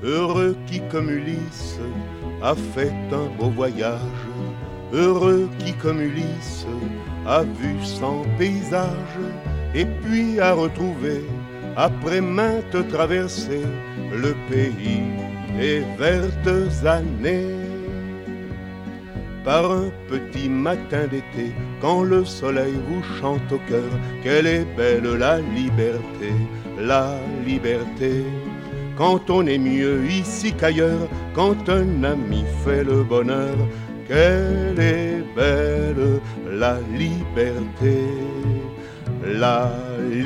Heureux qui comme Ulysse a fait un beau voyage, heureux qui comme Ulysse a vu 100 paysages, et puis a retrouvé, après maintes traversées, le pays des vertes années. Par un petit matin d'été, quand le soleil vous chante au cœur, quelle est belle la liberté, la liberté. Quand on est mieux ici qu'ailleurs, quand un ami fait le bonheur, quelle est belle la liberté, la